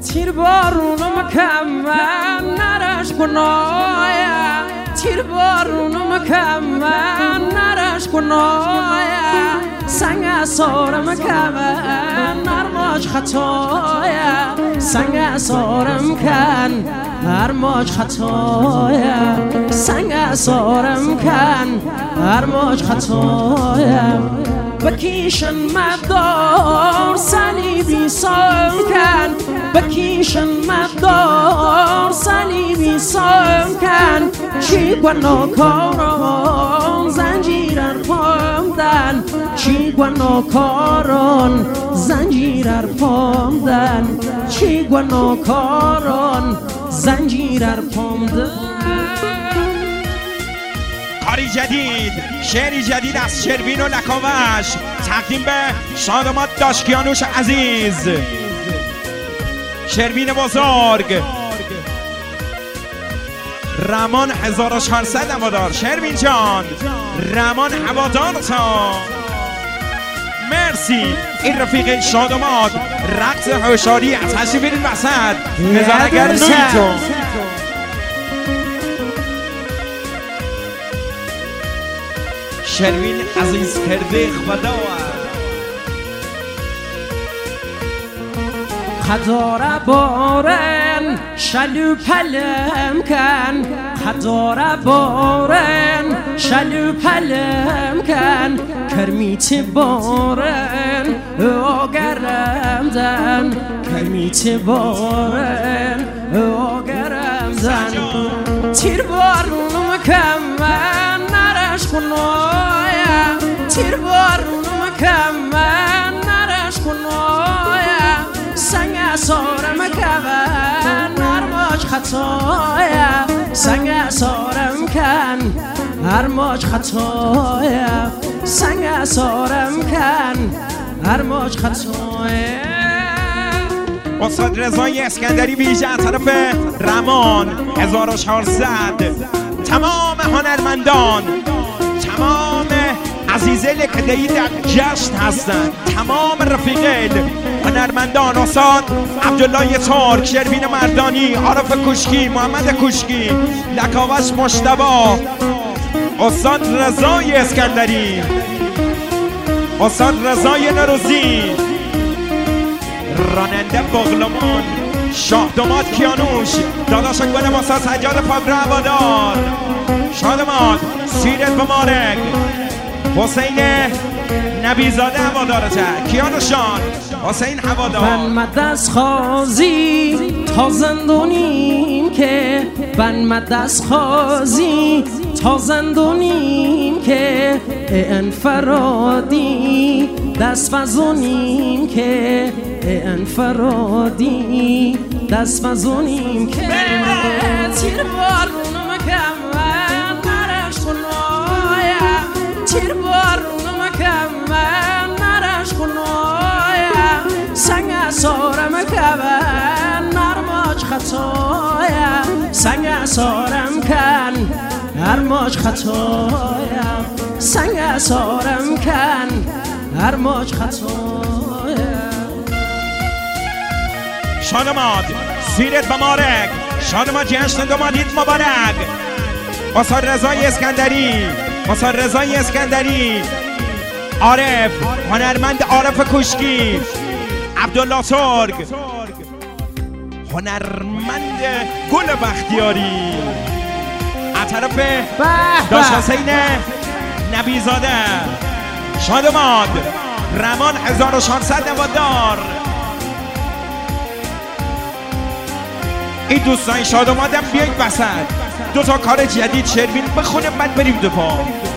تیر بارونم کمن نرش کنایا تیر بارونم کمن نرش کنایا سنگ سارم کمن نرماج خطایا سنگ سارم کن نرماج خطایا سنگ سارم کن نرماج خطایا بکیشن مدار صلیبی سام کن بکیشن مدار صلیبی سام کن چی گناهکاران زنجیر پامدن چی گناهکاران زنجیر پامدن چی گناهکاران زنجیر پامدن. کاری جدید، شعری جدید از شروین و لکاوش تقدیم به شادمات داشکیانوش عزیز، شروین بزرگ، رمان 1400 هوادار. شروین جان، رمان هوادار تا مرسی. این رفیق شادمات رقص هوشاری از تشریف این وسط نظارگر نویتون. شروین عزیز کرده خدا خداره بارن شلو پلم کن خداره بارن شلو پلم کن کرمیت بارن آگرم دن کرمیت بارن آگرم دن تیر بارونم کمن نرش کنایا تیر بارونم کمن نرش کنایا سنگ سارم کن نرماج خطایا سنگ سارم کن نرماج خطایا سنگ سارم کن نرماج خطایا. استاد رضای اسکندری ویژه از طرف رمان 1400 تمام هنرمندان، تمام عزیزه که در جشن هستند، تمام رفیقه هنرمندان، استاد عبدالله ترک، شروین مردانی، عارف کوشکی، محمد کوشکی، لکاوش مجتبی، استاد رضای اسکندری، استاد رضای نوروزی، راننده بغلمان، شادمات کیانوش، داداش گل ماسا سجاد پاگرا هوادار، شادمات سیرت بمارک، حسین نبیزاده هوادارته، کیانوشان حسین هوادار. بن دست خازی تا زندونیم که بن دست خازی تا زندونیم که انفرادی دست وزونیم که انفرادی دست وزونیم که تیر بارونم کمن نرش کنایا تیر بارونم کمن نرش کنایا سنگ سارم کمن نرماج خطایا سنگ سارم کن نرماج خطایا سنگ سارم کن نرماج خطایا. شادمات سیرت بمارک، شادمات جشن دومادید مبارک. استاد رضای اسکندری، استاد رضای اسکندری، عارف هنرمند عارف کوشکی، عبدالله ترک هنرمند گل بختیاری، از طرف داش حسین نبیزاده. شادمات رمان 1400 هوادار. این دوستان شادمات هم بیایید وسط، دو تا کار جدید شروین بخونه بعد بریم دو پا.